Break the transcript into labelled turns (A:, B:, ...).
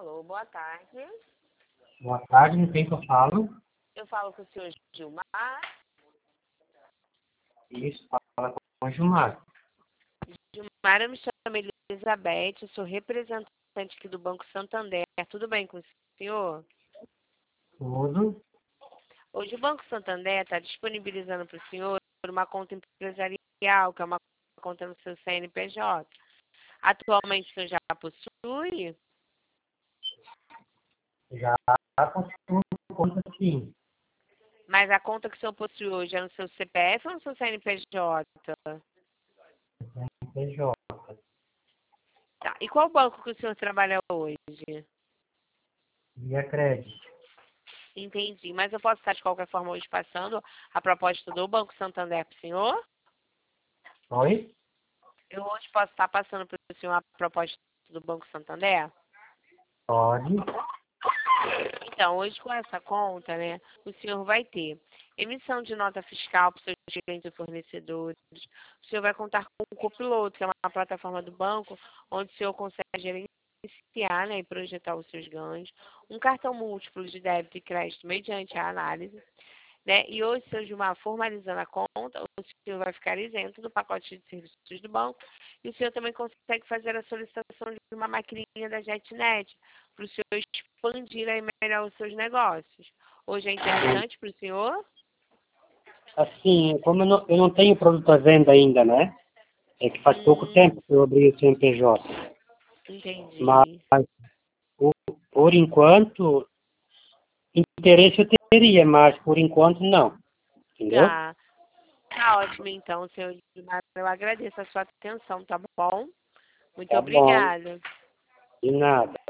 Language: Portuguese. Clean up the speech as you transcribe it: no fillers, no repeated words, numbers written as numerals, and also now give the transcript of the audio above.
A: Alô, boa tarde.
B: Boa tarde, com quem que eu falo?
A: Eu falo com o senhor Gilmar.
B: Isso, fala com o Gilmar.
A: Gilmar, eu me chamo Elizabeth, eu sou representante aqui do Banco Santander. Tudo bem com o senhor?
B: Tudo?
A: Hoje o Banco Santander está disponibilizando para o senhor uma conta empresarial, que é uma conta no seu CNPJ. Atualmente o senhor já possui?
B: Já consigo conta sim.
A: Mas a conta que o senhor possui hoje é no seu CPF ou no seu CNPJ?
B: PJ.
A: Tá. E qual banco que o senhor trabalha hoje?
B: Via crédito.
A: Entendi. Mas eu posso estar, de qualquer forma, hoje passando a proposta do Banco Santander para o senhor?
B: Oi?
A: Eu hoje posso estar passando para o senhor a proposta do Banco Santander?
B: Pode.
A: Então, hoje com essa conta, né, o senhor vai ter emissão de nota fiscal para os seus clientes e fornecedores. O senhor vai contar com o Copiloto, que é uma plataforma do banco, onde o senhor consegue gerenciar, né, e projetar os seus ganhos. Um cartão múltiplo de débito e crédito mediante a análise. Né? E hoje, seu Gilmar, formalizando a conta, o senhor vai ficar isento do pacote de serviços do banco e o senhor também consegue fazer a solicitação de uma maquininha da JetNet para o senhor expandir aí melhor os seus negócios. Hoje é interessante para o senhor?
B: Assim, como eu não tenho produto à venda ainda, né? É que faz pouco tempo que eu abri o CNPJ. Mas,
A: Entendi.
B: por enquanto, interesse eu teria, mas por enquanto não. Entendeu?
A: Tá. Tá ótimo, então, senhor Gilmar. Eu agradeço a sua atenção, tá bom? Muito
B: Tá bom.
A: obrigada.
B: De nada.